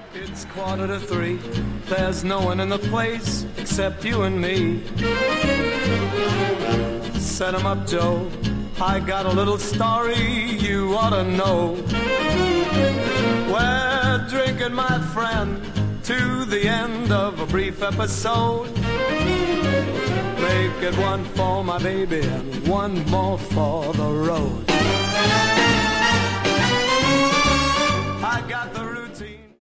It's 2:45. There's no one in the place except you and me. Set 'em up, Joe. I got a little story you ought to know. We're drinking, my friend, to the end of a brief episode. Make it one for my baby and one more for the road. I got the